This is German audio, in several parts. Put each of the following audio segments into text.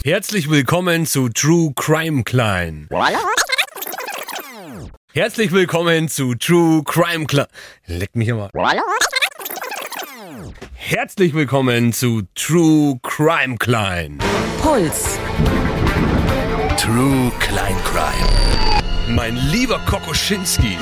Herzlich willkommen zu True Crime Klein. Herzlich willkommen zu True Crime Klein. Leck mich immer. Herzlich willkommen zu True Crime Klein. Puls. True Klein Crime. Mein lieber Kokoschinski.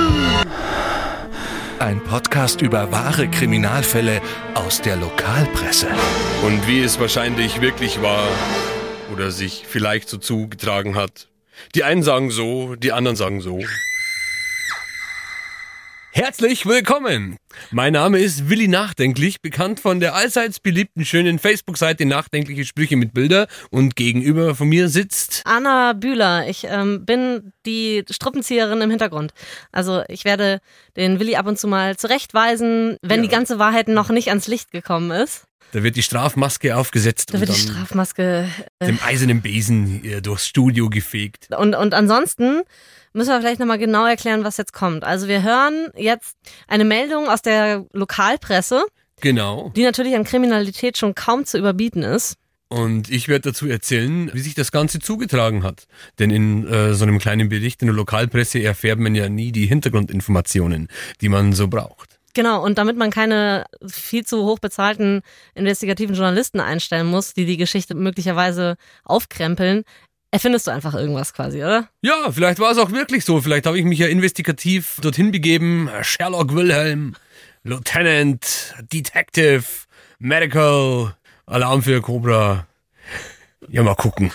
Ein Podcast über wahre Kriminalfälle aus der Lokalpresse. Und wie es wahrscheinlich wirklich war oder sich vielleicht so zugetragen hat. Die einen sagen so, die anderen sagen so. Herzlich willkommen! Mein Name ist Willi Nachdenklich, bekannt von der allseits beliebten schönen Facebook-Seite Nachdenkliche Sprüche mit Bilder, und gegenüber von mir sitzt Anna Bühler. Ich bin die Strippenzieherin im Hintergrund. Also ich werde den Willi ab und zu mal zurechtweisen, wenn die ganze Wahrheit noch nicht ans Licht gekommen ist. Da wird die Strafmaske aufgesetzt Da wird und die dann Strafmaske dem eisernen Besen durchs Studio gefegt. Und ansonsten müssen wir vielleicht nochmal genau erklären, was jetzt kommt. Also wir hören jetzt eine Meldung aus der Lokalpresse, Genau. die natürlich an Kriminalität schon kaum zu überbieten ist. Und ich werde dazu erzählen, wie sich das Ganze zugetragen hat. Denn in so einem kleinen Bericht in der Lokalpresse erfährt man ja nie die Hintergrundinformationen, die man so braucht. Genau, und damit man keine viel zu hoch bezahlten investigativen Journalisten einstellen muss, die Geschichte möglicherweise aufkrempeln, erfindest du einfach irgendwas quasi, oder? Ja, vielleicht war es auch wirklich so. Vielleicht habe ich mich ja investigativ dorthin begeben. Sherlock Wilhelm, Lieutenant, Detective, Medical, Alarm für Cobra. Ja, mal gucken.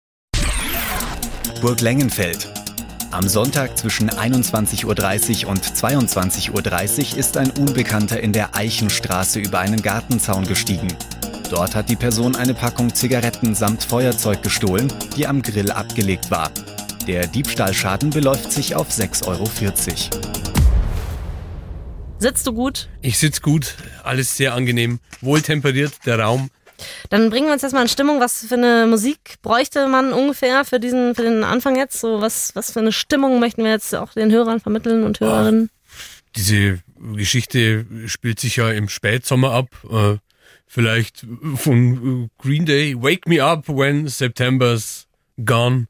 Burg Lengenfeld. Am Sonntag zwischen 21.30 Uhr und 22.30 Uhr ist ein Unbekannter in der Eichenstraße über einen Gartenzaun gestiegen. Dort hat die Person eine Packung Zigaretten samt Feuerzeug gestohlen, die am Grill abgelegt war. Der Diebstahlschaden beläuft sich auf 6,40 Euro. Sitzt du gut? Ich sitze gut, alles sehr angenehm, wohltemperiert, der Raum. Dann bringen wir uns jetzt mal in Stimmung. Was für eine Musik bräuchte man ungefähr für den Anfang jetzt? So was für eine Stimmung möchten wir jetzt auch den Hörern vermitteln und Hörerinnen? Diese Geschichte spielt sich ja im Spätsommer ab. Vielleicht von Green Day. Wake me up when September's gone.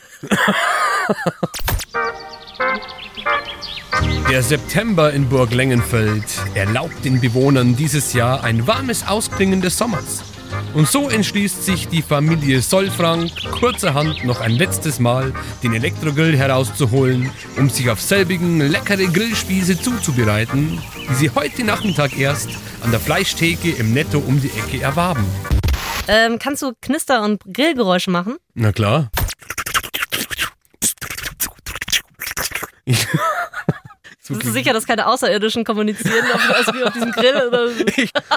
Der September in Burg Lengenfeld erlaubt den Bewohnern dieses Jahr ein warmes Ausklingen des Sommers. Und so entschließt sich die Familie Solfrank kurzerhand noch ein letztes Mal den Elektrogrill herauszuholen, um sich auf selbigen leckere Grillspieße zuzubereiten, die sie heute Nachmittag erst an der Fleischtheke im Netto um die Ecke erwarben. Kannst du Knister- und Grillgeräusche machen? Na klar. Bist du sicher, dass keine Außerirdischen kommunizieren, also wie auf diesem Grill? Oder so?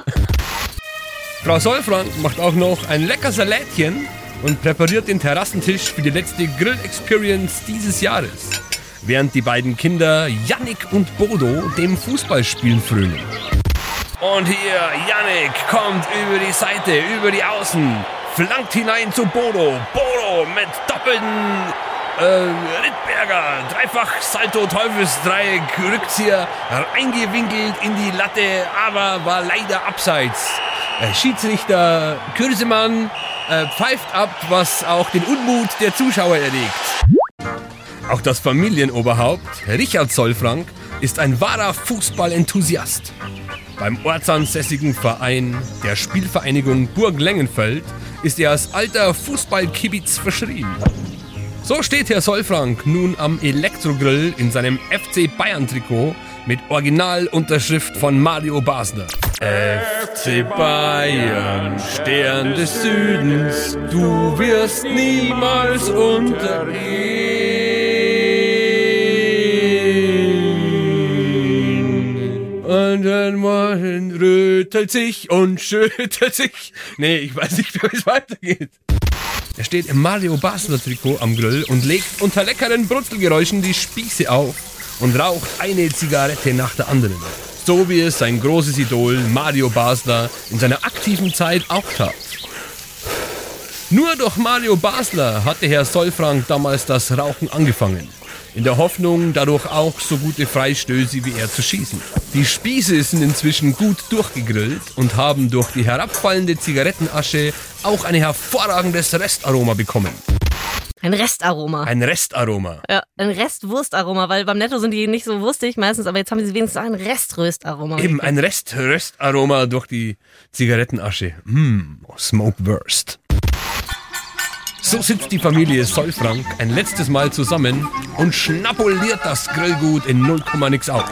Frau Solfrank macht auch noch ein lecker Salätchen und präpariert den Terrassentisch für die letzte Grill-Experience dieses Jahres, während die beiden Kinder Yannick und Bodo dem Fußballspielen frönen. Und hier, Yannick kommt über die Seite, über die Außen, flankt hinein zu Bodo. Bodo mit doppelten Rittberger, dreifach Salto, Teufelsdreieck, Rückzieher, reingewinkelt in die Latte, aber war leider abseits. Schiedsrichter Kürsemann pfeift ab, was auch den Unmut der Zuschauer erregt. Auch das Familienoberhaupt, Richard Solfrank, ist ein wahrer Fußballenthusiast. Beim ortsansässigen Verein der Spielvereinigung Burg Lengenfeld ist er als alter Fußballkibitz verschrien. So steht Herr Solfrank nun am Elektrogrill in seinem FC Bayern-Trikot mit Originalunterschrift von Mario Basler. FC Bayern, Stern des Südens, du wirst niemals untergehen. Und dann morgen rötelt sich und schüttelt sich. Nee, ich weiß nicht, wie es weitergeht. Er steht im Mario Basler Trikot am Grill und legt unter leckeren Brutzelgeräuschen die Spieße auf und raucht eine Zigarette nach der anderen. So wie es sein großes Idol Mario Basler in seiner aktiven Zeit auch tat. Nur durch Mario Basler hatte Herr Solfrank damals das Rauchen angefangen. in der Hoffnung, dadurch auch so gute Freistöße wie er zu schießen. Die Spieße sind inzwischen gut durchgegrillt und haben durch die herabfallende Zigarettenasche auch ein hervorragendes Restaroma bekommen. Ein Restaroma. Ein Restaroma. Ja, ein Restwurstaroma, weil beim Netto sind die nicht so wurstig meistens, aber jetzt haben sie wenigstens ein Reströstaroma. Eben, ein Restaroma durch die Zigarettenasche. Smokeburst. So sitzt die Familie Solfrank ein letztes Mal zusammen und schnapuliert das Grillgut in 0, nix auf.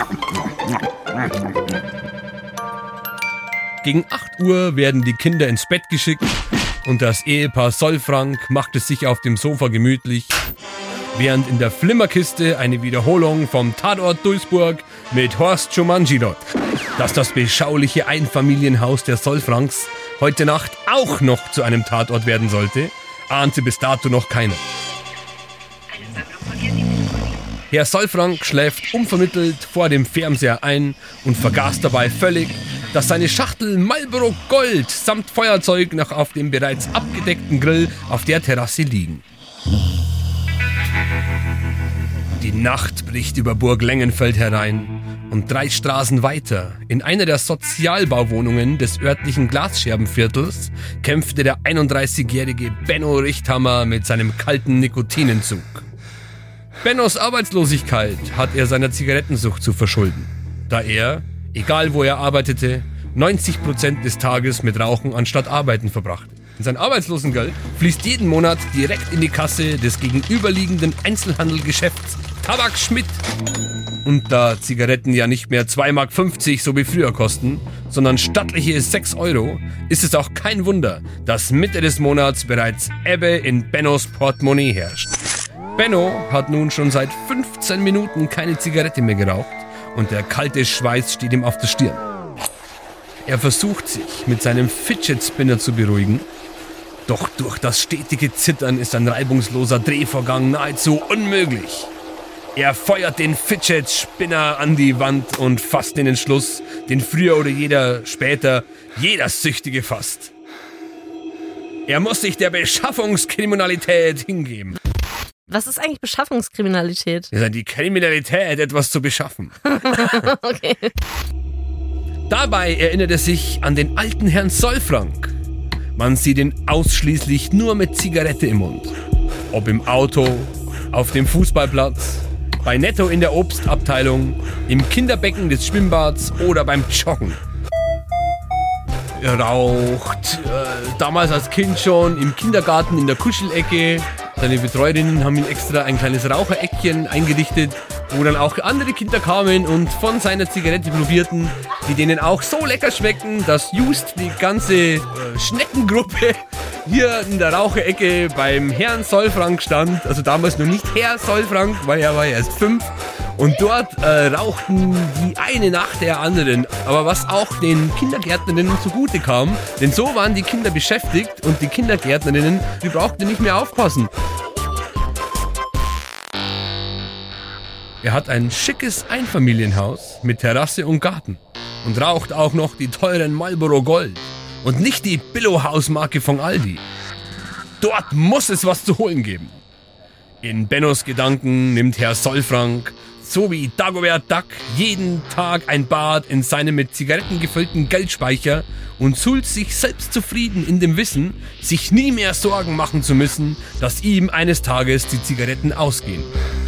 Gegen 8 Uhr werden die Kinder ins Bett geschickt und das Ehepaar Solfrank macht es sich auf dem Sofa gemütlich, während in der Flimmerkiste eine Wiederholung vom Tatort Duisburg mit Horst Jumanji läuft. Dass das beschauliche Einfamilienhaus der Solfranks heute Nacht auch noch zu einem Tatort werden sollte, ahnte bis dato noch keiner. Herr Solfrank schläft unvermittelt vor dem Fernseher ein und vergaß dabei völlig, dass seine Schachtel Marlboro Gold samt Feuerzeug noch auf dem bereits abgedeckten Grill auf der Terrasse liegen. Die Nacht bricht über Burg Lengenfeld herein und 3 Straßen weiter, in einer der Sozialbauwohnungen des örtlichen Glasscherbenviertels, kämpfte der 31-jährige Benno Richthammer mit seinem kalten Nikotinentzug. Bennos Arbeitslosigkeit hat er seiner Zigarettensucht zu verschulden, da er, egal wo er arbeitete, 90% des Tages mit Rauchen anstatt Arbeiten verbrachte. Sein Arbeitslosengeld fließt jeden Monat direkt in die Kasse des gegenüberliegenden Einzelhandelgeschäfts Tabak Schmidt. Und da Zigaretten ja nicht mehr 2,50 Mark so wie früher kosten, sondern stattliche 6 €, ist es auch kein Wunder, dass Mitte des Monats bereits Ebbe in Bennos Portemonnaie herrscht. Benno hat nun schon seit 15 Minuten keine Zigarette mehr geraucht und der kalte Schweiß steht ihm auf der Stirn. Er versucht sich mit seinem Fidget Spinner zu beruhigen, doch durch das stetige Zittern ist ein reibungsloser Drehvorgang nahezu unmöglich. Er feuert den Fidget Spinner an die Wand und fasst den Entschluss, den früher oder später jeder Süchtige fasst. Er muss sich der Beschaffungskriminalität hingeben. Was ist eigentlich Beschaffungskriminalität? Ja, die Kriminalität, etwas zu beschaffen. Okay. Dabei erinnert er sich an den alten Herrn Solfrank. Man sieht ihn ausschließlich nur mit Zigarette im Mund. Ob im Auto, auf dem Fußballplatz, bei Netto in der Obstabteilung, im Kinderbecken des Schwimmbads oder beim Joggen. Er raucht, damals als Kind schon, im Kindergarten in der Kuschelecke. Seine Betreuerinnen haben ihm extra ein kleines Rauchereckchen eingerichtet, wo dann auch andere Kinder kamen und von seiner Zigarette probierten, die denen auch so lecker schmecken, dass just die ganze Schneckengruppe hier in der Raucherecke beim Herrn Solfrank stand. Also damals noch nicht Herr Solfrank, weil er war erst 5. Und dort rauchten die eine nach der anderen. Aber was auch den Kindergärtnerinnen zugute kam, denn so waren die Kinder beschäftigt und die Kindergärtnerinnen, die brauchten nicht mehr aufpassen. Er hat ein schickes Einfamilienhaus mit Terrasse und Garten und raucht auch noch die teuren Marlboro Gold und nicht die Billo-Hausmarke von Aldi. Dort muss es was zu holen geben. In Bennos Gedanken nimmt Herr Solfrank, so wie Dagobert Duck, jeden Tag ein Bad in seinem mit Zigaretten gefüllten Geldspeicher und suhlt sich selbst zufrieden in dem Wissen, sich nie mehr Sorgen machen zu müssen, dass ihm eines Tages die Zigaretten ausgehen.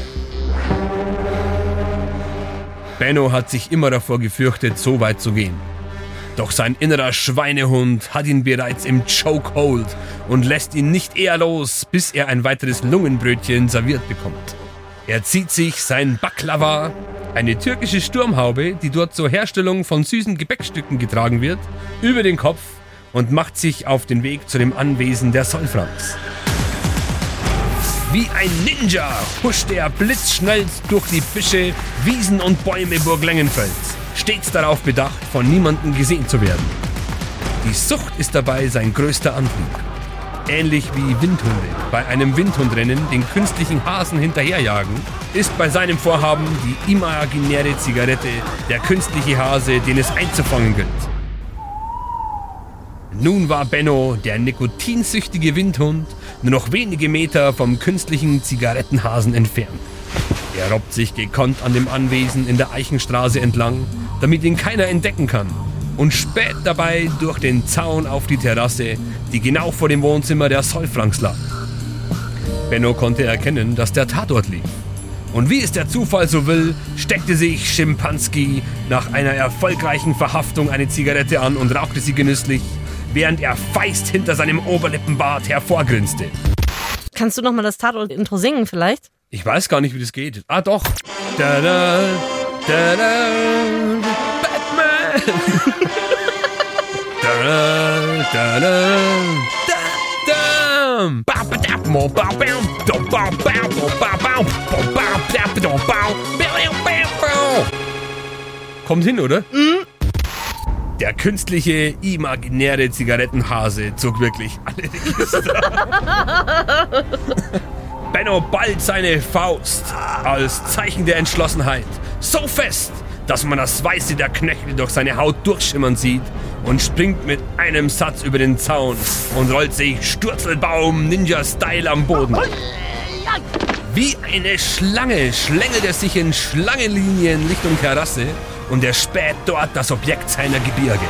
Benno hat sich immer davor gefürchtet, so weit zu gehen. Doch sein innerer Schweinehund hat ihn bereits im Chokehold und lässt ihn nicht eher los, bis er ein weiteres Lungenbrötchen serviert bekommt. Er zieht sich sein Baklava, eine türkische Sturmhaube, die dort zur Herstellung von süßen Gebäckstücken getragen wird, über den Kopf und macht sich auf den Weg zu dem Anwesen der Solfranks. Wie ein Ninja huscht er blitzschnell durch die Büsche, Wiesen und Bäume Burg Lengenfelds, stets darauf bedacht, von niemandem gesehen zu werden. Die Sucht ist dabei sein größter Antrieb. Ähnlich wie Windhunde bei einem Windhundrennen den künstlichen Hasen hinterherjagen, ist bei seinem Vorhaben die imaginäre Zigarette der künstliche Hase, den es einzufangen gilt. Nun war Benno, der nikotinsüchtige Windhund, nur noch wenige Meter vom künstlichen Zigarettenhasen entfernt. Er robbt sich gekonnt an dem Anwesen in der Eichenstraße entlang, damit ihn keiner entdecken kann, und späht dabei durch den Zaun auf die Terrasse, die genau vor dem Wohnzimmer der Solfranks lag. Benno konnte erkennen, dass der Tatort lief. Und wie es der Zufall so will, steckte sich Schimpanski nach einer erfolgreichen Verhaftung eine Zigarette an und rauchte sie genüsslich, während er feist hinter seinem Oberlippenbart hervorgrinste. Kannst du nochmal das Tatort-Intro singen vielleicht? Ich weiß gar nicht, wie das geht. Ah, doch. Da-da, da-da, Batman. Da-da, da-da, kommt hin, oder? Mhm. Der künstliche, imaginäre Zigarettenhase zog wirklich alle Register. Benno ballt seine Faust als Zeichen der Entschlossenheit. So fest, dass man das Weiße der Knöchel durch seine Haut durchschimmern sieht, und springt mit einem Satz über den Zaun und rollt sich Sturzelbaum-Ninja-Style am Boden. Wie eine Schlange schlängelt er sich in Schlangenlinien Richtung Terrasse und erspäht dort das Objekt seiner Gebirge.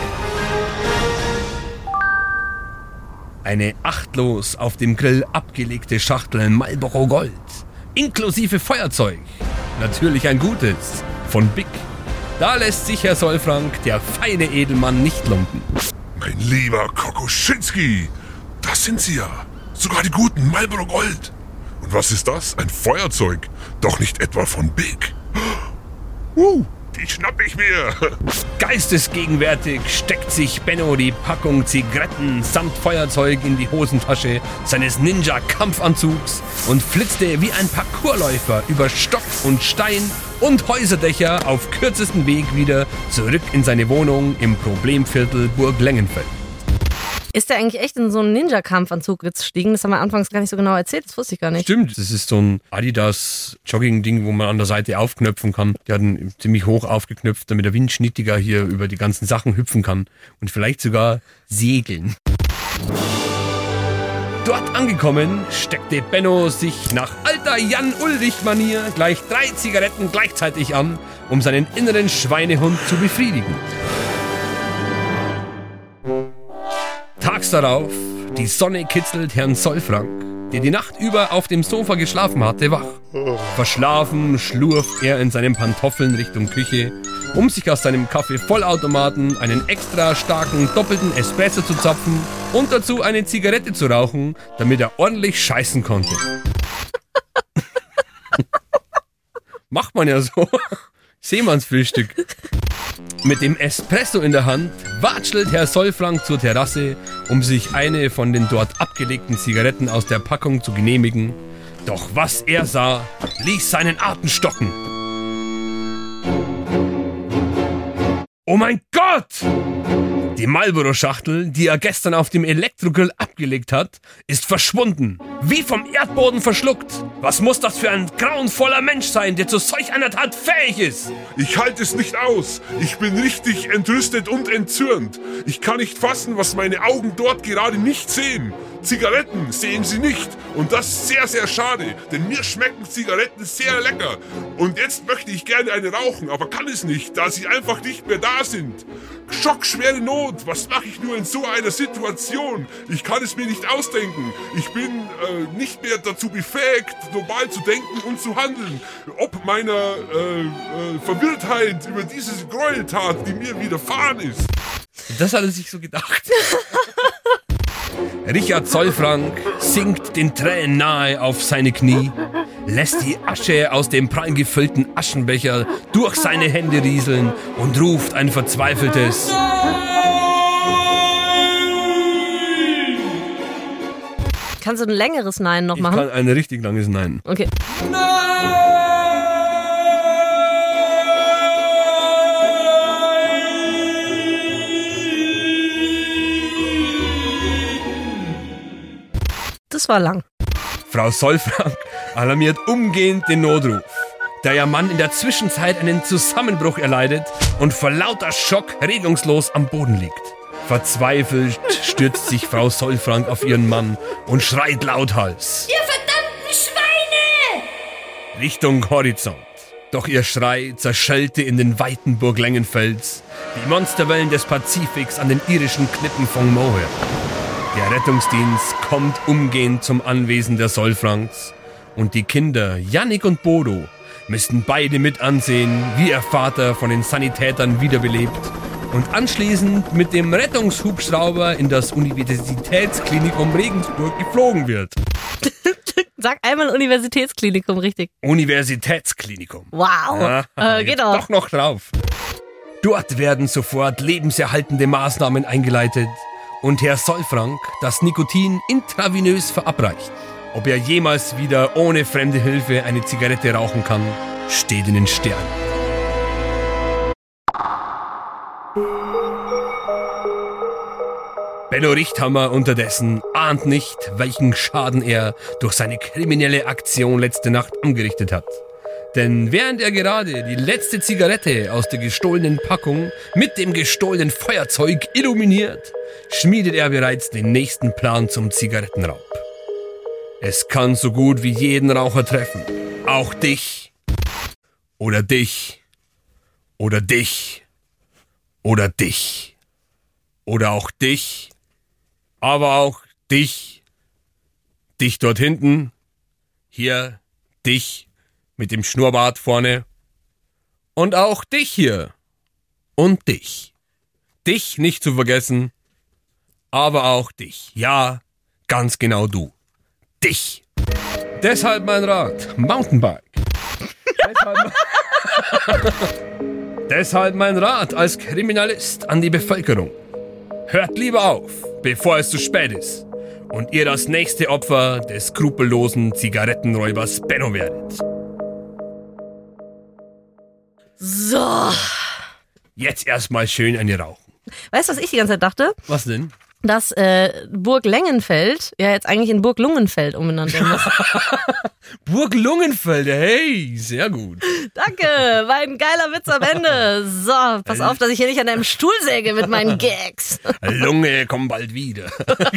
Eine achtlos auf dem Grill abgelegte Schachtel Marlboro Gold, inklusive Feuerzeug. Natürlich ein gutes, von Big. Da lässt sich Herr Solfrank, der feine Edelmann, nicht lumpen. Mein lieber Kokoschinski, das sind sie ja. Sogar die guten Marlboro Gold. Und was ist das? Ein Feuerzeug? Doch nicht etwa von Big. Die schnapp ich mir. Geistesgegenwärtig steckt sich Benno die Packung Zigaretten samt Feuerzeug in die Hosentasche seines Ninja-Kampfanzugs und flitzte wie ein Parkourläufer über Stock und Stein und Häuserdächer auf kürzestem Weg wieder zurück in seine Wohnung im Problemviertel Burg Lengenfeld. Ist der eigentlich echt in so einen Ninja-Kampfanzug gestiegen? Das haben wir anfangs gar nicht so genau erzählt, das wusste ich gar nicht. Stimmt, das ist so ein Adidas-Jogging-Ding, wo man an der Seite aufknöpfen kann. Der hat ihn ziemlich hoch aufgeknöpft, damit der Windschnittiger hier über die ganzen Sachen hüpfen kann und vielleicht sogar segeln. Dort angekommen, steckte Benno sich nach alter Jan-Ulrich-Manier gleich 3 Zigaretten gleichzeitig an, um seinen inneren Schweinehund zu befriedigen. Tags darauf, die Sonne kitzelt Herrn Solfrank, der die Nacht über auf dem Sofa geschlafen hatte, wach. Verschlafen schlurft er in seinen Pantoffeln Richtung Küche, um sich aus seinem Kaffee-Vollautomaten einen extra starken doppelten Espresso zu zapfen und dazu eine Zigarette zu rauchen, damit er ordentlich scheißen konnte. Macht man ja so. Seemannsfrühstück. Mit dem Espresso in der Hand watschelt Herr Solfrank zur Terrasse, um sich eine von den dort abgelegten Zigaretten aus der Packung zu genehmigen. Doch was er sah, ließ seinen Atem stocken. Oh mein Gott! Die Marlboro-Schachtel, die er gestern auf dem Elektrogrill abgelegt hat, ist verschwunden. Wie vom Erdboden verschluckt. Was muss das für ein grauenvoller Mensch sein, der zu solch einer Tat fähig ist? Ich halte es nicht aus. Ich bin richtig entrüstet und entzürnt. Ich kann nicht fassen, was meine Augen dort gerade nicht sehen. Zigaretten sehen sie nicht. Und das ist sehr, sehr schade, denn mir schmecken Zigaretten sehr lecker. Und jetzt möchte ich gerne eine rauchen, aber kann es nicht, da sie einfach nicht mehr da sind. Schockschwere Not, was mache ich nur in so einer Situation? Ich kann es mir nicht ausdenken. Ich bin nicht mehr dazu befähigt, global zu denken und zu handeln. Ob meiner Verwirrtheit über diese Gräueltat, die mir widerfahren ist. Das hat er sich so gedacht. Richard Solfrank sinkt den Tränen nahe auf seine Knie, lässt die Asche aus dem prall gefüllten Aschenbecher durch seine Hände rieseln und ruft ein verzweifeltes Kannst du ein längeres Nein noch machen? Ich kann ein richtig langes Nein. Okay. Das war lang. Frau Solfrank alarmiert umgehend den Notruf. Da ihr Mann in der Zwischenzeit einen Zusammenbruch erleidet und vor lauter Schock regungslos am Boden liegt. Verzweifelt stürzt sich Frau Solfrank auf ihren Mann und schreit lauthals: Ihr verdammten Schweine! Richtung Horizont. Doch ihr Schrei zerschellte in den weiten Burg Längenfels, wie Monsterwellen des Pazifiks an den irischen Klippen von Moher. Der Rettungsdienst kommt umgehend zum Anwesen der Solfrancs und die Kinder Jannik und Bodo müssen beide mit ansehen, wie ihr Vater von den Sanitätern wiederbelebt und anschließend mit dem Rettungshubschrauber in das Universitätsklinikum Regensburg geflogen wird. Sag einmal Universitätsklinikum, richtig. Universitätsklinikum. Wow, geht auch. Doch noch drauf. Dort werden sofort lebenserhaltende Maßnahmen eingeleitet und Herr Solfranc das Nikotin intravenös verabreicht. Ob er jemals wieder ohne fremde Hilfe eine Zigarette rauchen kann, steht in den Sternen. Benno Richthammer unterdessen ahnt nicht, welchen Schaden er durch seine kriminelle Aktion letzte Nacht angerichtet hat. Denn während er gerade die letzte Zigarette aus der gestohlenen Packung mit dem gestohlenen Feuerzeug illuminiert, schmiedet er bereits den nächsten Plan zum Zigarettenraub. Es kann so gut wie jeden Raucher treffen. Auch dich. Oder dich. Oder dich. Oder dich. Oder auch dich. Aber auch dich. Dich dort hinten. Hier. Dich. Mit dem Schnurrbart vorne. Und auch dich hier. Und dich. Dich nicht zu vergessen. Aber auch dich. Ja, ganz genau du. Dich. Deshalb mein Rat. Mountainbike. Deshalb mein Rat als Kriminalist an die Bevölkerung. Hört lieber auf, bevor es zu spät ist und ihr das nächste Opfer des skrupellosen Zigarettenräubers Benno werdet. So. Jetzt erstmal schön eine rauchen. Weißt du, was ich die ganze Zeit dachte? Was denn? Dass Burg Längenfeld ja jetzt eigentlich in Burg Lungenfeld umbenannt werden muss. Burg Lungenfeld, hey, sehr gut. Danke, war ein geiler Witz am Ende. So, pass auf, dass ich hier nicht an deinem Stuhl säge mit meinen Gags. Lunge, komm bald wieder.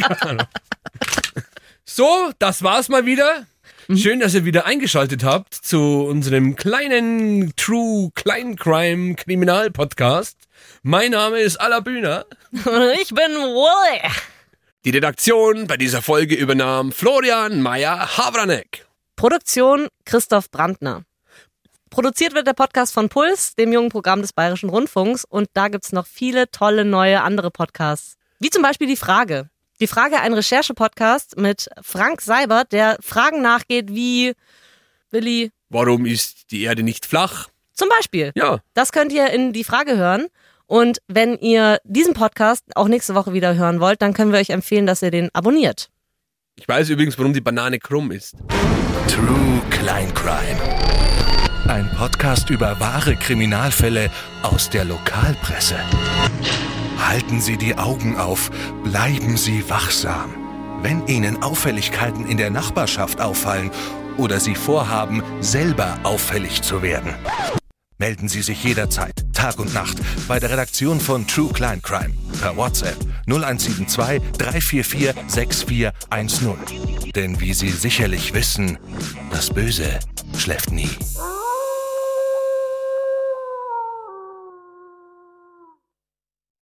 So, das war's mal wieder. Schön, dass ihr wieder eingeschaltet habt zu unserem kleinen True Klein Crime Kriminal Podcast. Mein Name ist Alabühner. Ich bin Wooly. Die Redaktion bei dieser Folge übernahm Florian Meyer-Havranek. Produktion Christoph Brandner. Produziert wird der Podcast von Puls, dem jungen Programm des Bayerischen Rundfunks. Und da gibt's noch viele tolle neue andere Podcasts. Wie zum Beispiel Die Frage. Die Frage, ein Recherche-Podcast mit Frank Seibert, der Fragen nachgeht wie, Willi, Warum ist die Erde nicht flach? zum Beispiel. Ja. Das könnt ihr in Die Frage hören. Und wenn ihr diesen Podcast auch nächste Woche wieder hören wollt, dann können wir euch empfehlen, dass ihr den abonniert. Ich weiß übrigens, warum die Banane krumm ist. True Klein Crime. Ein Podcast über wahre Kriminalfälle aus der Lokalpresse. Halten Sie die Augen auf, bleiben Sie wachsam. Wenn Ihnen Auffälligkeiten in der Nachbarschaft auffallen oder Sie vorhaben, selber auffällig zu werden, melden Sie sich jederzeit, Tag und Nacht, bei der Redaktion von True Klein Crime per WhatsApp 0172 344 6410. Denn wie Sie sicherlich wissen, das Böse schläft nie.